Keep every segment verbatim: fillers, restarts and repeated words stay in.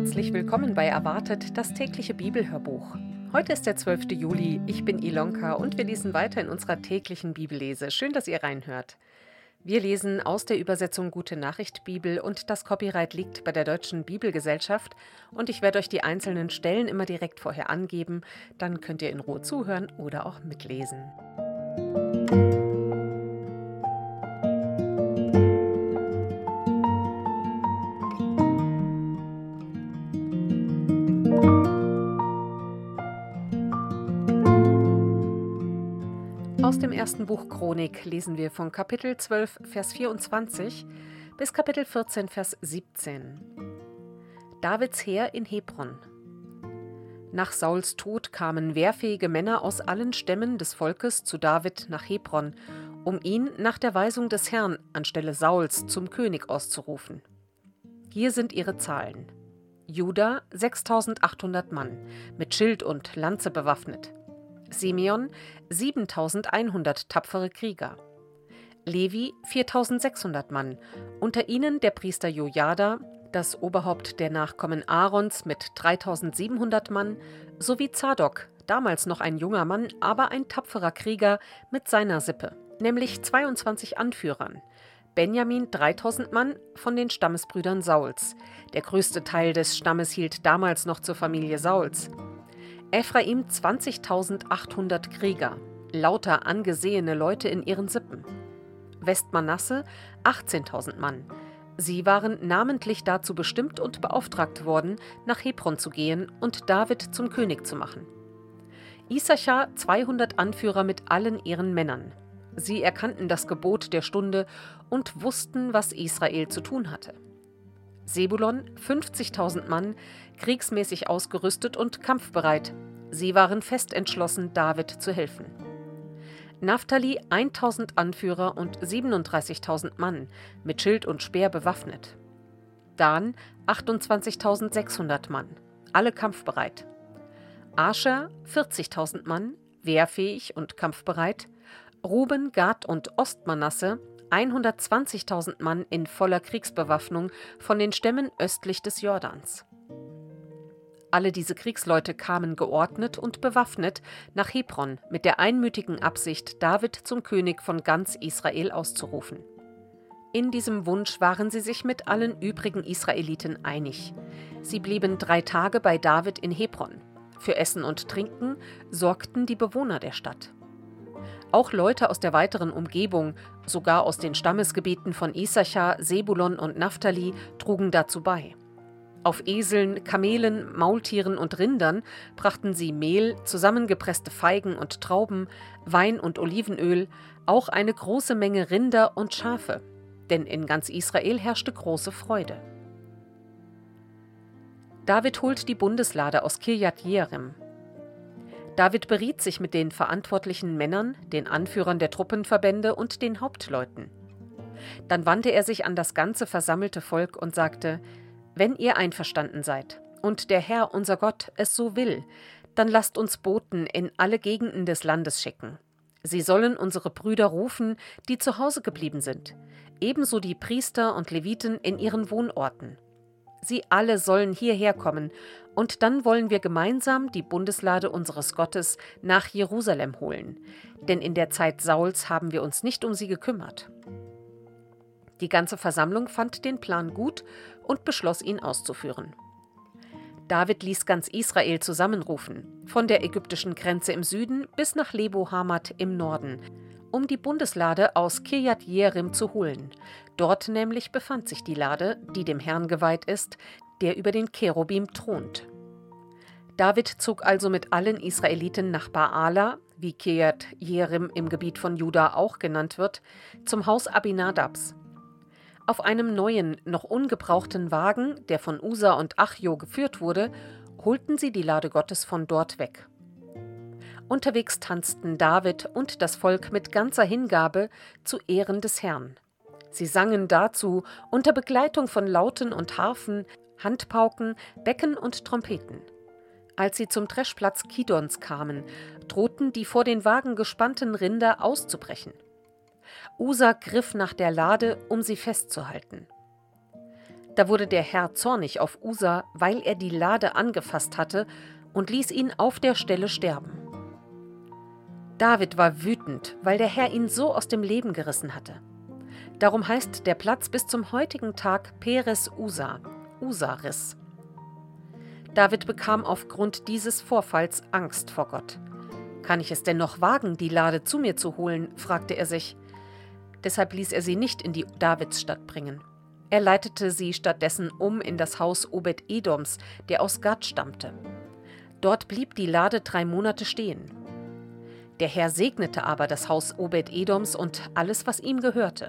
Herzlich willkommen bei Erwartet, das tägliche Bibelhörbuch. Heute ist der zwölfte Juli, ich bin Ilonka und wir lesen weiter in unserer täglichen Bibellese. Schön, dass ihr reinhört. Wir lesen aus der Übersetzung Gute Nachricht Bibel und das Copyright liegt bei der Deutschen Bibelgesellschaft und ich werde euch die einzelnen Stellen immer direkt vorher angeben, dann könnt ihr in Ruhe zuhören oder auch mitlesen. Aus dem ersten Buch Chronik lesen wir von Kapitel zwölf, Vers vierundzwanzig bis Kapitel vierzehn, Vers siebzehn. Davids Heer in Hebron. Nach Sauls Tod kamen wehrfähige Männer aus allen Stämmen des Volkes zu David nach Hebron, um ihn nach der Weisung des Herrn anstelle Sauls zum König auszurufen. Hier sind ihre Zahlen. Juda sechstausendachthundert Mann, mit Schild und Lanze bewaffnet. Simeon siebentausendeinhundert tapfere Krieger. Levi viertausendsechshundert Mann, unter ihnen der Priester Jojada, das Oberhaupt der Nachkommen Aarons mit dreitausendsiebenhundert Mann, sowie Zadok, damals noch ein junger Mann, aber ein tapferer Krieger mit seiner Sippe, nämlich zweiundzwanzig Anführern. Benjamin dreitausend Mann von den Stammesbrüdern Sauls. Der größte Teil des Stammes hielt damals noch zur Familie Sauls. Ephraim zwanzigtausendachthundert Krieger, lauter angesehene Leute in ihren Sippen. Westmanasse achtzehntausend Mann. Sie waren namentlich dazu bestimmt und beauftragt worden, nach Hebron zu gehen und David zum König zu machen. Issachar zweihundert Anführer mit allen ihren Männern. Sie erkannten das Gebot der Stunde und wussten, was Israel zu tun hatte. Sebulon fünfzigtausend Mann, kriegsmäßig ausgerüstet und kampfbereit. Sie waren fest entschlossen, David zu helfen. Naphtali tausend Anführer und siebenunddreißigtausend Mann, mit Schild und Speer bewaffnet. Dan achtundzwanzigtausendsechshundert Mann, alle kampfbereit. Ascher vierzigtausend Mann, wehrfähig und kampfbereit. Ruben, Gad und Ostmanasse hundertzwanzigtausend Mann in voller Kriegsbewaffnung von den Stämmen östlich des Jordans. Alle diese Kriegsleute kamen geordnet und bewaffnet nach Hebron mit der einmütigen Absicht, David zum König von ganz Israel auszurufen. In diesem Wunsch waren sie sich mit allen übrigen Israeliten einig. Sie blieben drei Tage bei David in Hebron. Für Essen und Trinken sorgten die Bewohner der Stadt. Auch Leute aus der weiteren Umgebung, sogar aus den Stammesgebieten von Issachar, Sebulon und Naphtali, trugen dazu bei. Auf Eseln, Kamelen, Maultieren und Rindern brachten sie Mehl, zusammengepresste Feigen und Trauben, Wein und Olivenöl, auch eine große Menge Rinder und Schafe, denn in ganz Israel herrschte große Freude. David holt die Bundeslade aus Kirjat Jearim. David beriet sich mit den verantwortlichen Männern, den Anführern der Truppenverbände und den Hauptleuten. Dann wandte er sich an das ganze versammelte Volk und sagte: Wenn ihr einverstanden seid und der Herr, unser Gott, es so will, dann lasst uns Boten in alle Gegenden des Landes schicken. Sie sollen unsere Brüder rufen, die zu Hause geblieben sind, ebenso die Priester und Leviten in ihren Wohnorten. Sie alle sollen hierher kommen, und dann wollen wir gemeinsam die Bundeslade unseres Gottes nach Jerusalem holen, denn in der Zeit Sauls haben wir uns nicht um sie gekümmert. Die ganze Versammlung fand den Plan gut und beschloss, ihn auszuführen. David ließ ganz Israel zusammenrufen, von der ägyptischen Grenze im Süden bis nach Lebo Hamat im Norden, um die Bundeslade aus Kirjat Jearim zu holen. Dort nämlich befand sich die Lade, die dem Herrn geweiht ist, der über den Cherubim thront. David zog also mit allen Israeliten nach Baala, wie Kirjat Jearim im Gebiet von Juda auch genannt wird, zum Haus Abinadabs. Auf einem neuen, noch ungebrauchten Wagen, der von Usa und Achjo geführt wurde, holten sie die Lade Gottes von dort weg. Unterwegs tanzten David und das Volk mit ganzer Hingabe zu Ehren des Herrn. Sie sangen dazu unter Begleitung von Lauten und Harfen, Handpauken, Becken und Trompeten. Als sie zum Dreschplatz Kidons kamen, drohten die vor den Wagen gespannten Rinder auszubrechen. Usa griff nach der Lade, um sie festzuhalten. Da wurde der Herr zornig auf Usa, weil er die Lade angefasst hatte, und ließ ihn auf der Stelle sterben. David war wütend, weil der Herr ihn so aus dem Leben gerissen hatte. Darum heißt der Platz bis zum heutigen Tag Peres Usa, Usa-Riss. David bekam aufgrund dieses Vorfalls Angst vor Gott. »Kann ich es denn noch wagen, die Lade zu mir zu holen?« fragte er sich. Deshalb ließ er sie nicht in die Davidsstadt bringen. Er leitete sie stattdessen um in das Haus Obed-Edoms, der aus Gad stammte. Dort blieb die Lade drei Monate stehen. Der Herr segnete aber das Haus Obed-Edoms und alles, was ihm gehörte.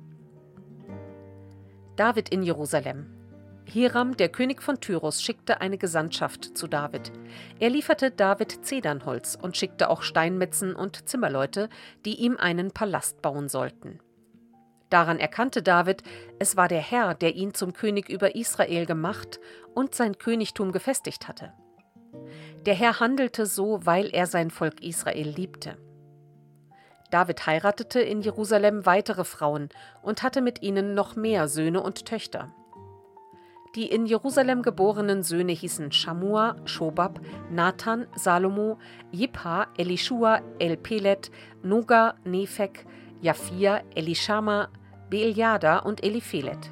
David in Jerusalem. Hiram, der König von Tyrus, schickte eine Gesandtschaft zu David. Er lieferte David Zedernholz und schickte auch Steinmetzen und Zimmerleute, die ihm einen Palast bauen sollten. Daran erkannte David, es war der Herr, der ihn zum König über Israel gemacht und sein Königtum gefestigt hatte. Der Herr handelte so, weil er sein Volk Israel liebte. David heiratete in Jerusalem weitere Frauen und hatte mit ihnen noch mehr Söhne und Töchter. Die in Jerusalem geborenen Söhne hießen Schamua, Schobab, Nathan, Salomo, Jibha, Elischua, Elpelet, Noga, Nephek, Japhia, Elishama, Beeljada und Eliphelet.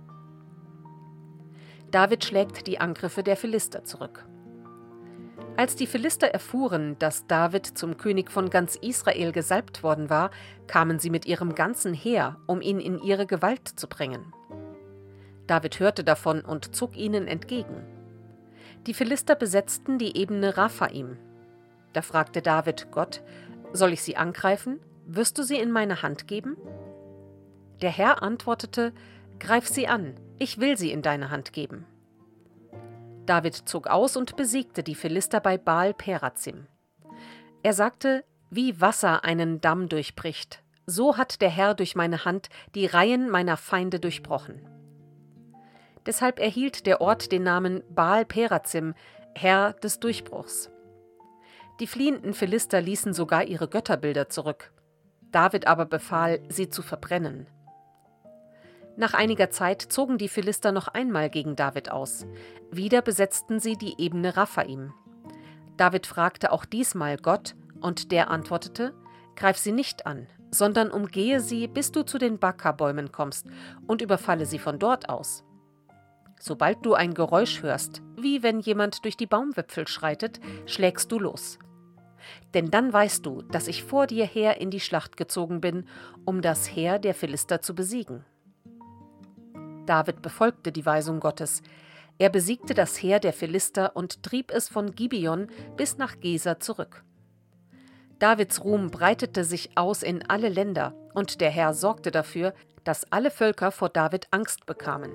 David schlägt die Angriffe der Philister zurück. Als die Philister erfuhren, dass David zum König von ganz Israel gesalbt worden war, kamen sie mit ihrem ganzen Heer, um ihn in ihre Gewalt zu bringen. David hörte davon und zog ihnen entgegen. Die Philister besetzten die Ebene Raphaim. Da fragte David Gott: Soll ich sie angreifen? Wirst du sie in meine Hand geben? Der Herr antwortete: Greif sie an, ich will sie in deine Hand geben. David zog aus und besiegte die Philister bei Baal-Perazim. Er sagte: Wie Wasser einen Damm durchbricht, so hat der Herr durch meine Hand die Reihen meiner Feinde durchbrochen. Deshalb erhielt der Ort den Namen Baal-Perazim, Herr des Durchbruchs. Die fliehenden Philister ließen sogar ihre Götterbilder zurück. David aber befahl, sie zu verbrennen. Nach einiger Zeit zogen die Philister noch einmal gegen David aus. Wieder besetzten sie die Ebene Raphaim. David fragte auch diesmal Gott, und der antwortete: Greif sie nicht an, sondern umgehe sie, bis du zu den Baka-Bäumen kommst, und überfalle sie von dort aus. Sobald du ein Geräusch hörst, wie wenn jemand durch die Baumwipfel schreitet, schlägst du los. Denn dann weißt du, dass ich vor dir her in die Schlacht gezogen bin, um das Heer der Philister zu besiegen. David befolgte die Weisung Gottes. Er besiegte das Heer der Philister und trieb es von Gibeon bis nach Gesa zurück. Davids Ruhm breitete sich aus in alle Länder, und der Herr sorgte dafür, dass alle Völker vor David Angst bekamen.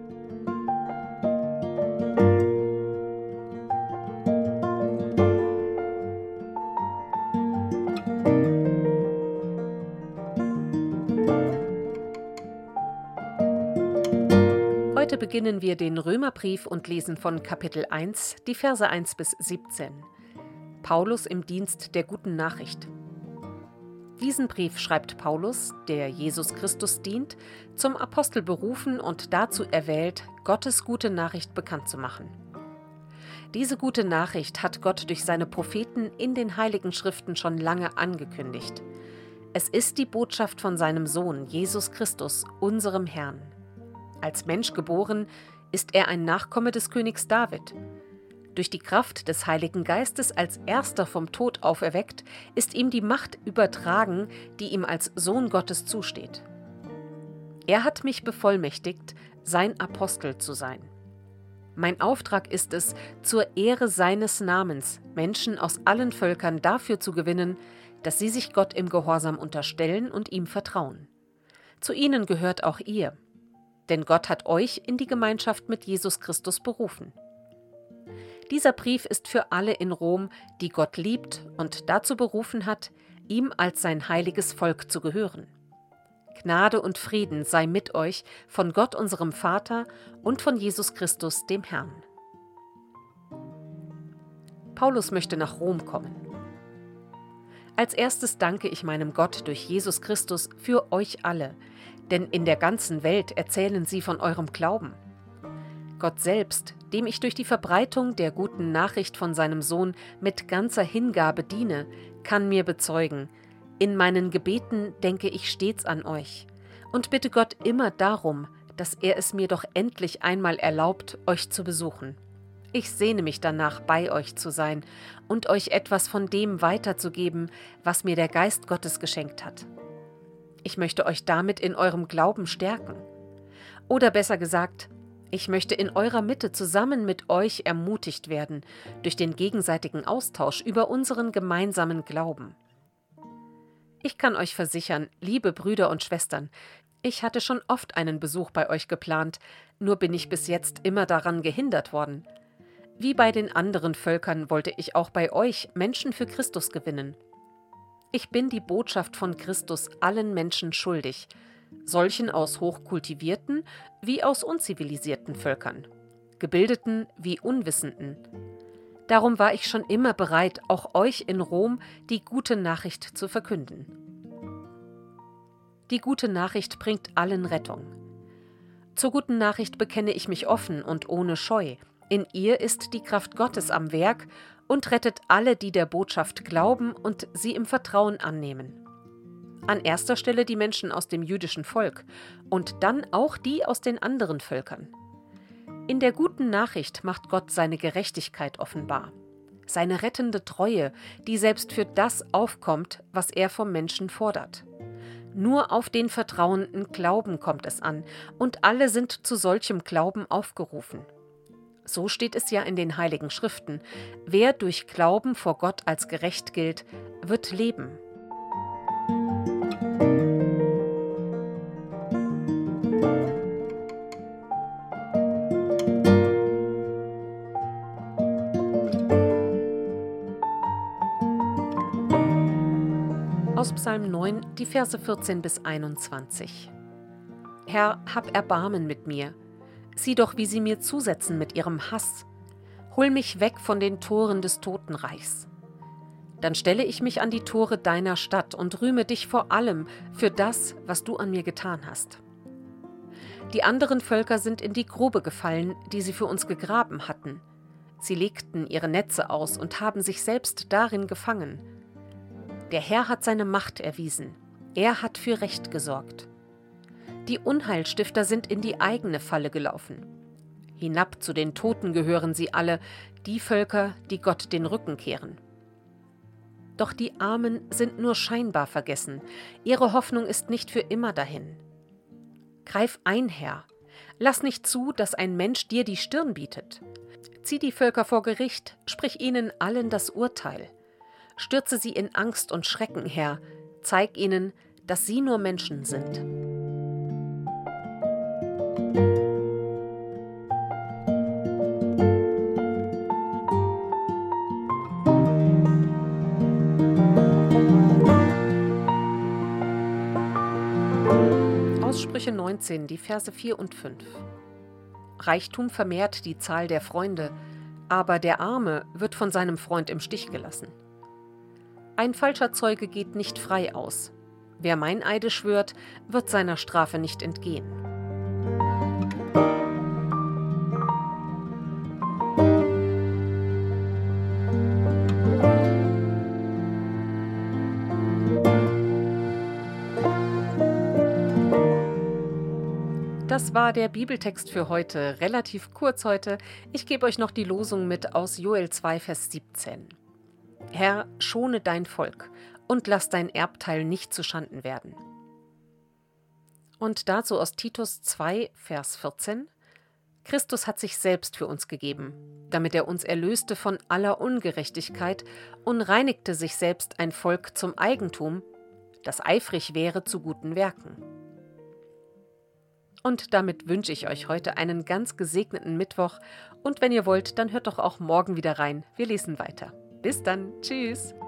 Heute beginnen wir den Römerbrief und lesen von Kapitel eins, die Verse eins bis siebzehn. Paulus im Dienst der guten Nachricht. Diesen Brief schreibt Paulus, der Jesus Christus dient, zum Apostel berufen und dazu erwählt, Gottes gute Nachricht bekannt zu machen. Diese gute Nachricht hat Gott durch seine Propheten in den Heiligen Schriften schon lange angekündigt. Es ist die Botschaft von seinem Sohn, Jesus Christus, unserem Herrn. Als Mensch geboren, ist er ein Nachkomme des Königs David. Durch die Kraft des Heiligen Geistes als Erster vom Tod auferweckt, ist ihm die Macht übertragen, die ihm als Sohn Gottes zusteht. Er hat mich bevollmächtigt, sein Apostel zu sein. Mein Auftrag ist es, zur Ehre seines Namens Menschen aus allen Völkern dafür zu gewinnen, dass sie sich Gott im Gehorsam unterstellen und ihm vertrauen. Zu ihnen gehört auch ihr. Denn Gott hat euch in die Gemeinschaft mit Jesus Christus berufen. Dieser Brief ist für alle in Rom, die Gott liebt und dazu berufen hat, ihm als sein heiliges Volk zu gehören. Gnade und Frieden sei mit euch von Gott unserem Vater und von Jesus Christus, dem Herrn. Paulus möchte nach Rom kommen. Als erstes danke ich meinem Gott durch Jesus Christus für euch alle, denn in der ganzen Welt erzählen sie von eurem Glauben. Gott selbst, dem ich durch die Verbreitung der guten Nachricht von seinem Sohn mit ganzer Hingabe diene, kann mir bezeugen: In meinen Gebeten denke ich stets an euch und bitte Gott immer darum, dass er es mir doch endlich einmal erlaubt, euch zu besuchen. Ich sehne mich danach, bei euch zu sein und euch etwas von dem weiterzugeben, was mir der Geist Gottes geschenkt hat. Ich möchte euch damit in eurem Glauben stärken. Oder besser gesagt, ich möchte in eurer Mitte zusammen mit euch ermutigt werden durch den gegenseitigen Austausch über unseren gemeinsamen Glauben. Ich kann euch versichern, liebe Brüder und Schwestern, ich hatte schon oft einen Besuch bei euch geplant, nur bin ich bis jetzt immer daran gehindert worden. Wie bei den anderen Völkern wollte ich auch bei euch Menschen für Christus gewinnen. Ich bin die Botschaft von Christus allen Menschen schuldig, solchen aus hochkultivierten wie aus unzivilisierten Völkern, gebildeten wie Unwissenden. Darum war ich schon immer bereit, auch euch in Rom die gute Nachricht zu verkünden. Die gute Nachricht bringt allen Rettung. Zur guten Nachricht bekenne ich mich offen und ohne Scheu. In ihr ist die Kraft Gottes am Werk und rettet alle, die der Botschaft glauben und sie im Vertrauen annehmen. An erster Stelle die Menschen aus dem jüdischen Volk und dann auch die aus den anderen Völkern. In der guten Nachricht macht Gott seine Gerechtigkeit offenbar, seine rettende Treue, die selbst für das aufkommt, was er vom Menschen fordert. Nur auf den vertrauenden Glauben kommt es an, und alle sind zu solchem Glauben aufgerufen. So steht es ja in den Heiligen Schriften: Wer durch Glauben vor Gott als gerecht gilt, wird leben. Aus Psalm neun, die Verse vierzehn bis einundzwanzig. Herr, hab Erbarmen mit mir. Sieh doch, wie sie mir zusetzen mit ihrem Hass. Hol mich weg von den Toren des Totenreichs. Dann stelle ich mich an die Tore deiner Stadt und rühme dich vor allem für das, was du an mir getan hast. Die anderen Völker sind in die Grube gefallen, die sie für uns gegraben hatten. Sie legten ihre Netze aus und haben sich selbst darin gefangen. Der Herr hat seine Macht erwiesen. Er hat für Recht gesorgt. Die Unheilstifter sind in die eigene Falle gelaufen. Hinab zu den Toten gehören sie alle, die Völker, die Gott den Rücken kehren. Doch die Armen sind nur scheinbar vergessen. Ihre Hoffnung ist nicht für immer dahin. Greif ein, Herr. Lass nicht zu, dass ein Mensch dir die Stirn bietet. Zieh die Völker vor Gericht, sprich ihnen allen das Urteil. Stürze sie in Angst und Schrecken, Herr. Zeig ihnen, dass sie nur Menschen sind. Aus Sprüche neunzehn, die Verse vier und fünf. Reichtum vermehrt die Zahl der Freunde, aber der Arme wird von seinem Freund im Stich gelassen. Ein falscher Zeuge geht nicht frei aus. Wer Meineide schwört, wird seiner Strafe nicht entgehen. Das war der Bibeltext für heute, relativ kurz heute. Ich gebe euch noch die Losung mit aus Joel zwei, Vers siebzehn. Herr, schone dein Volk und lass dein Erbteil nicht zuschanden werden. Und dazu aus Titus zwei, Vers vierzehn. Christus hat sich selbst für uns gegeben, damit er uns erlöste von aller Ungerechtigkeit und reinigte sich selbst ein Volk zum Eigentum, das eifrig wäre zu guten Werken. Und damit wünsche ich euch heute einen ganz gesegneten Mittwoch und wenn ihr wollt, dann hört doch auch morgen wieder rein. Wir lesen weiter. Bis dann. Tschüss.